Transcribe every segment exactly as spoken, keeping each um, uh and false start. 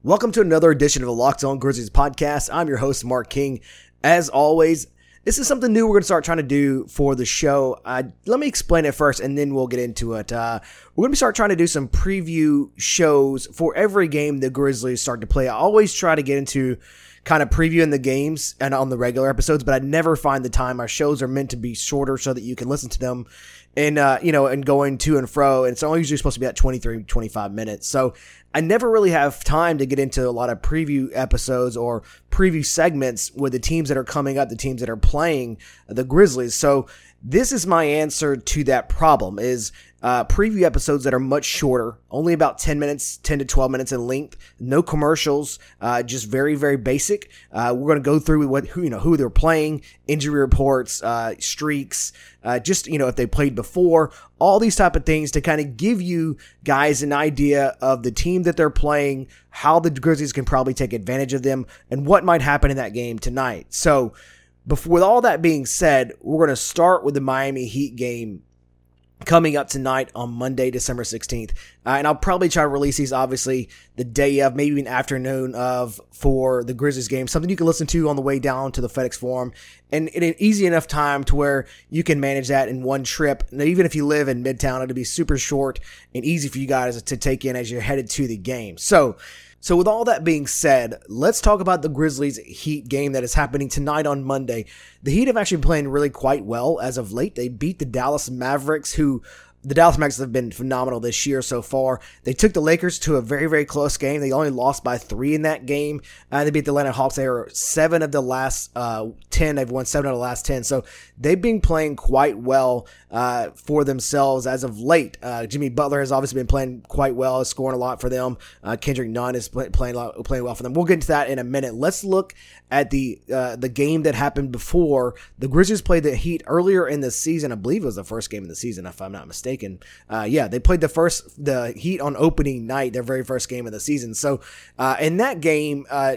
Welcome to another edition of the Locked On Grizzlies podcast. I'm your host, Mark King. As always, this is something new we're going to start trying to do for the show. Uh, let me explain it first, and then we'll get into it. Uh, we're going to start trying to do some preview shows for every game the Grizzlies start to play. I always try to get into kind of previewing the games and on the regular episodes, but I never find the time. Our shows are meant to be shorter so that you can listen to them and, uh, you know, and going to and fro. And it's only usually supposed to be at twenty-three, twenty-five minutes. So I never really have time to get into a lot of preview episodes or preview segments with the teams that are coming up, the teams that are playing the Grizzlies. So this is my answer to that problem is uh, preview episodes that are much shorter, only about ten minutes, ten to twelve minutes in length, no commercials, uh, just very, very basic. Uh, we're going to go through what, who, you know, who they're playing, injury reports, uh, streaks, uh, just, you know, if they played before, all these type of things to kind of give you guys an idea of the team that they're playing, how the Grizzlies can probably take advantage of them, and what might happen in that game tonight. So, before, with all that being said, we're going to start with the Miami Heat game coming up tonight on Monday, December sixteenth. Uh, and I'll probably try to release these, obviously, the day of, maybe an afternoon of, for the Grizzlies game. Something you can listen to on the way down to the FedEx Forum. And in an easy enough time to where you can manage that in one trip. And even if you live in Midtown, it'll be super short and easy for you guys to take in as you're headed to the game. So, So with all that being said, let's talk about the Grizzlies Heat game that is happening tonight on Monday. The Heat have actually been playing really quite well as of late. They beat the Dallas Mavericks, who the Dallas Mavericks have been phenomenal this year so far. They took the Lakers to a very, very close game. They only lost by three in that game. Uh, they beat the Atlanta Hawks. They are seven of the last uh, ten. They've won seven of the last ten. So they've been playing quite well uh, for themselves as of late. Uh, Jimmy Butler has obviously been playing quite well, scoring a lot for them. Uh, Kendrick Nunn is play, playing, playing well for them. We'll get into that in a minute. Let's look at the uh, the game that happened before. The Grizzlies played the Heat earlier in the season. I believe it was the first game of the season, if I'm not mistaken. Uh, yeah, they played the first, the Heat on opening night, their very first game of the season. So, uh, in that game, uh,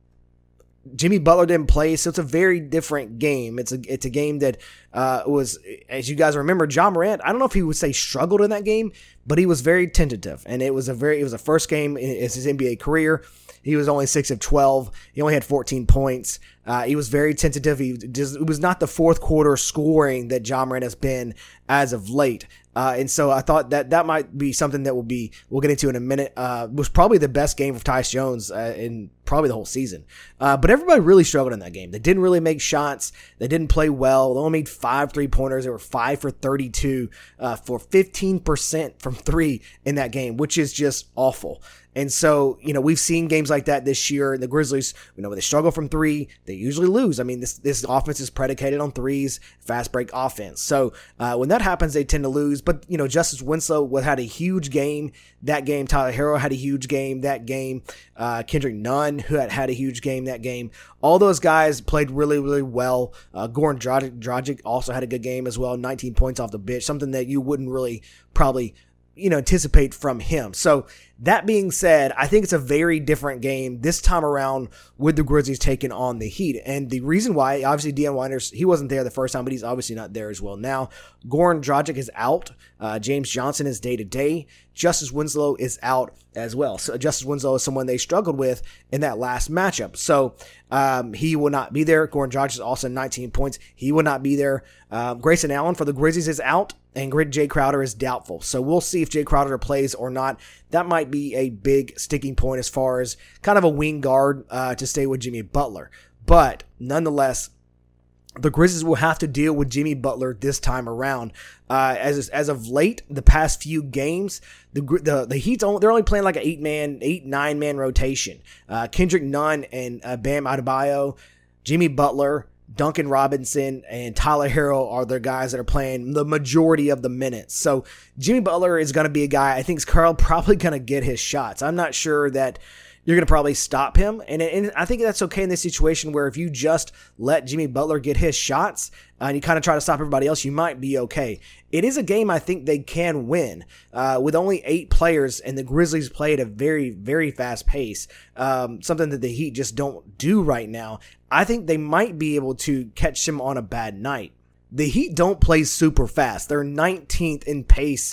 Jimmy Butler didn't play, so it's a very different game. It's a it's a game that uh, was, as you guys remember, Ja Morant, I don't know if he would say struggled in that game, but he was very tentative, and it was a very it was a first game in his N B A career. He was only six of twelve. He only had fourteen points. Uh, he was very tentative. He just, it was not the fourth quarter scoring that Ja Morant has been as of late. Uh, and so I thought that that might be something that will be, we'll get into in a minute, uh, was probably the best game of Tyus Jones uh, in probably the whole season. Uh, but everybody really struggled in that game. They didn't really make shots. They didn't play well. They only made five three-pointers. They were five for thirty-two uh, for fifteen percent from three in that game, which is just awful. And so, you know, we've seen games like that this year. The Grizzlies, you know, when they struggle from three, they usually lose. I mean, this this offense is predicated on threes, fast break offense. So uh, when that happens, they tend to lose. But, you know, Justice Winslow had a huge game that game. Tyler Herro had a huge game that game. Uh, Kendrick Nunn, who had had a huge game that game. All those guys played really, really well. Uh, Goran Dragic, Dragic also had a good game as well. nineteen points off the bench, something that you wouldn't really probably, you know, anticipate from him. So that being said, I think it's a very different game this time around with the Grizzlies taking on the Heat. And the reason why, obviously, Deion Winders, he wasn't there the first time, but he's obviously not there as well now. Goran Dragic is out. Uh, James Johnson is day-to-day. Justice Winslow is out as well. So Justice Winslow is someone they struggled with in that last matchup. So um, he will not be there. Goran Dragic is also nineteen points. He will not be there. Um, Grayson Allen for the Grizzlies is out, and Jay Crowder is doubtful. So we'll see if Jay Crowder plays or not. That might be a big sticking point as far as kind of a wing guard uh, to stay with Jimmy Butler. But nonetheless, the Grizzlies will have to deal with Jimmy Butler this time around. Uh, as as of late, the past few games, the the the Heat's only, they're only playing like an eight man, eight nine man rotation. Uh, Kendrick Nunn and uh, Bam Adebayo, Jimmy Butler, Duncan Robinson, and Tyler Herro are the guys that are playing the majority of the minutes. So Jimmy Butler is going to be a guy I think is Carl probably going to get his shots. I'm not sure that you're going to probably stop him. And, and I think that's okay in this situation where if you just let Jimmy Butler get his shots uh, and you kind of try to stop everybody else, you might be okay. It is a game I think they can win uh, with only eight players, and the Grizzlies play at a very, very fast pace, um, something that the Heat just don't do right now. I think they might be able to catch them on a bad night. The Heat don't play super fast. They're nineteenth in pace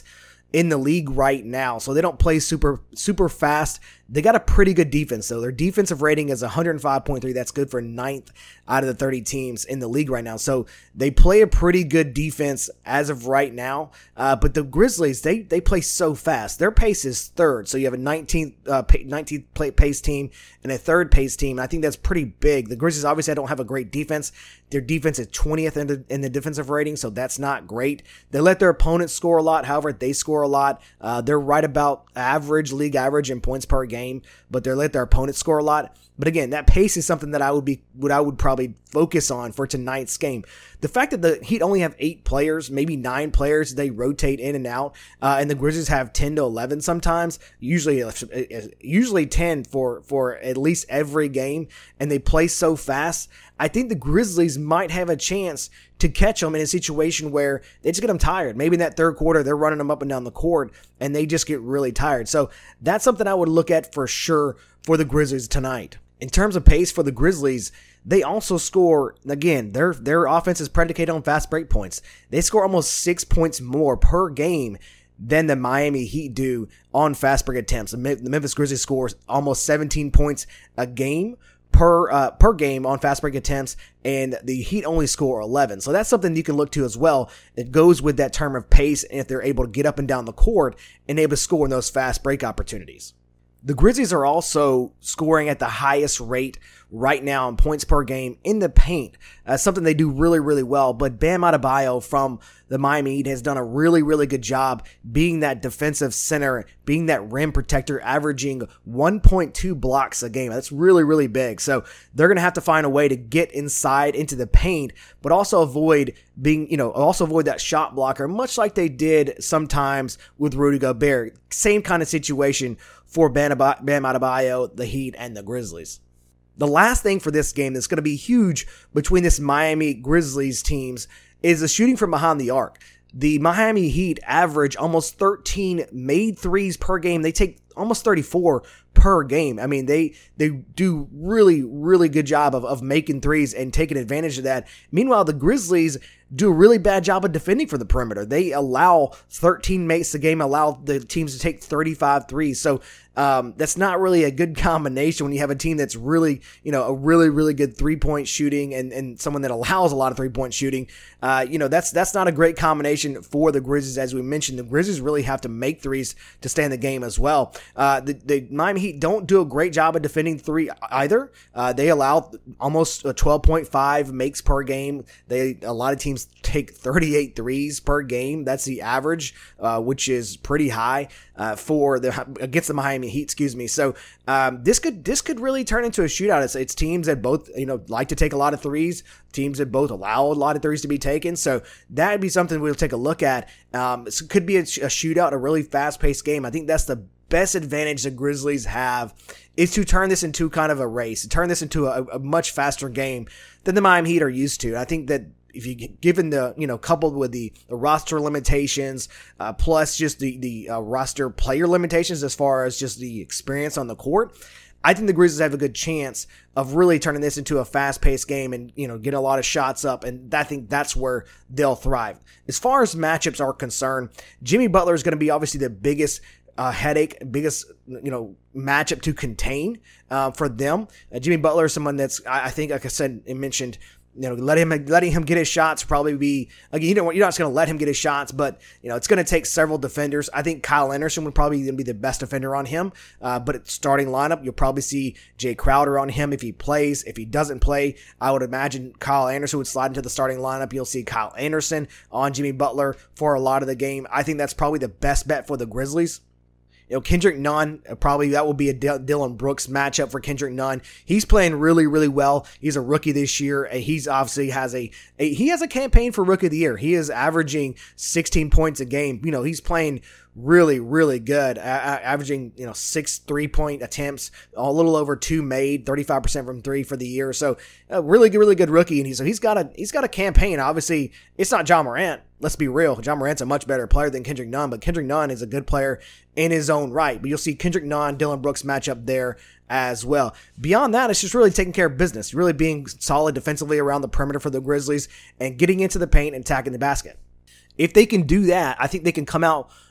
in the league right now. So they don't play super, super fast. They got a pretty good defense, though. Their defensive rating is one oh five point three. That's good for ninth out of the thirty teams in the league right now. So they play a pretty good defense as of right now. Uh, but the Grizzlies, they they play so fast. Their pace is third. So you have a nineteenth, uh, nineteenth pace team and a third pace team. And I think that's pretty big. The Grizzlies obviously don't have a great defense. Their defense is twentieth in the, in the defensive rating, so that's not great. They let their opponents score a lot. However, they score a lot. Uh, they're right about average, league average in points per game, but they let their opponents score a lot. But again, that pace is something that I would be, what I would probably focus on for tonight's game. The fact that the Heat only have eight players, maybe nine players, they rotate in and out, uh, and the Grizzlies have ten to eleven sometimes, usually usually ten for, for at least every game, and they play so fast. I think the Grizzlies might have a chance to catch them in a situation where they just get them tired. Maybe in that third quarter, they're running them up and down the court, and they just get really tired. So that's something I would look at for sure for the Grizzlies tonight. In terms of pace for the Grizzlies, they also score, again, their their offense is predicated on fast break points. They score almost six points more per game than the Miami Heat do on fast break attempts. The Memphis Grizzlies scores almost seventeen points a game per uh, per game on fast break attempts, and the Heat only score eleven. So that's something you can look to as well. It goes with that term of pace, and if they're able to get up and down the court and able to score in those fast break opportunities. The Grizzlies are also scoring at the highest rate right now in points per game in the paint. Uh, something they do really, really well. But Bam Adebayo from the Miami Heat has done a really, really good job being that defensive center, being that rim protector, averaging one point two blocks a game. That's really, really big. So they're going to have to find a way to get inside into the paint, but also avoid being, you know, also avoid that shot blocker, much like they did sometimes with Rudy Gobert. Same kind of situation for Bam Adebayo, the Heat, and the Grizzlies. The last thing for this game that's going to be huge between this Miami Grizzlies teams is the shooting from behind the arc. The Miami Heat average almost thirteen made threes per game. They take almost thirty-four per game. I mean, they they do really, really good job of, of making threes and taking advantage of that. Meanwhile, the Grizzlies do a really bad job of defending for the perimeter. They allow thirteen makes a game, allow the teams to take thirty-five threes. So um, that's not really a good combination when you have a team that's really, you know, a really, really good three-point shooting and, and someone that allows a lot of three-point shooting. Uh, you know, that's that's not a great combination for the Grizzlies. As we mentioned, the Grizzlies really have to make threes to stay in the game as well. Uh, the, the Miami Heat don't do a great job of defending three either. Uh, they allow almost a twelve point five makes per game. They a lot of teams take thirty-eight threes per game. That's the average, uh, which is pretty high uh, for the against the Miami Heat. Excuse me. So um, this could this could really turn into a shootout. It's, it's teams that both you know like to take a lot of threes. Teams that both allow a lot of threes to be taken. So that would be something we'll take a look at. Um, it could be a, a shootout, a really fast-paced game. I think that's the best advantage the Grizzlies have is to turn this into kind of a race, to turn this into a, a much faster game than the Miami Heat are used to. I think that if you given the, you know, coupled with the, the roster limitations, uh, plus just the, the uh, roster player limitations as far as just the experience on the court, I think the Grizzlies have a good chance of really turning this into a fast-paced game and, you know, get a lot of shots up, and I think that's where they'll thrive. As far as matchups are concerned, Jimmy Butler is going to be obviously the biggest uh, headache, biggest, you know, matchup to contain uh, for them. Uh, Jimmy Butler is someone that's, I, I think, like I said and mentioned, you know, let him, letting him get his shots probably be, again, you know, you're not just going to let him get his shots, but, you know, it's going to take several defenders. I think Kyle Anderson would probably be the best defender on him, uh, but at starting lineup, you'll probably see Jay Crowder on him if he plays. If he doesn't play, I would imagine Kyle Anderson would slide into the starting lineup. You'll see Kyle Anderson on Jimmy Butler for a lot of the game. I think that's probably the best bet for the Grizzlies. You know, Kendrick Nunn, probably that will be a D- Dillon Brooks matchup for Kendrick Nunn. He's playing really, really well. He's a rookie this year. And he's obviously has a, a, he has a campaign for Rookie of the Year. He is averaging sixteen points a game. You know, he's playing really, really good, uh, averaging, you know, six three-point attempts, a little over two made, thirty-five percent from three for the year. So a really, really good rookie. And he, so he's got a, he's got a campaign. Obviously, it's not Ja Morant. Let's be real. Ja Morant's a much better player than Kendrick Nunn, but Kendrick Nunn is a good player in his own right. But you'll see Kendrick Nunn, Dillon Brooks matchup there as well. Beyond that, it's just really taking care of business, really being solid defensively around the perimeter for the Grizzlies and getting into the paint and attacking the basket. If they can do that, I think they can come out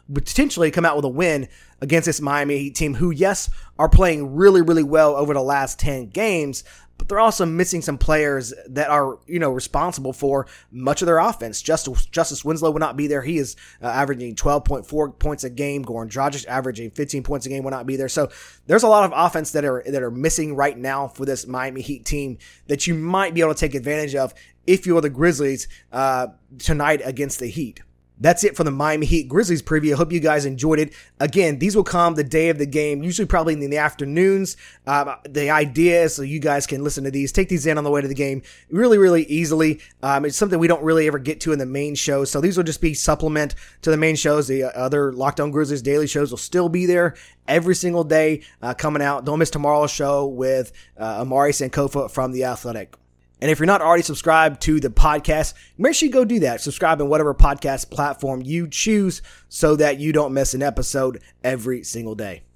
potentially come out with a win against this Miami Heat team who, yes, are playing really, really well over the last ten games, but they're also missing some players that are, you know, responsible for much of their offense. Justice, Justice Winslow will not be there. He is uh, averaging twelve point four points a game. Goran Dragic averaging fifteen points a game will not be there. So there's a lot of offense that are that are missing right now for this Miami Heat team that you might be able to take advantage of if you are the Grizzlies uh, tonight against the Heat. That's it for the Miami Heat Grizzlies preview. I hope you guys enjoyed it. Again, these will come the day of the game, usually probably in the afternoons. Um, the idea is so you guys can listen to these, take these in on the way to the game really, really easily. Um, it's something we don't really ever get to in the main show, so these will just be supplement to the main shows. The other Locked On Grizzlies daily shows will still be there every single day uh, coming out. Don't miss tomorrow's show with uh, Amari Sankofa from The Athletic. And if you're not already subscribed to the podcast, make sure you go do that. Subscribe in whatever podcast platform you choose so that you don't miss an episode every single day.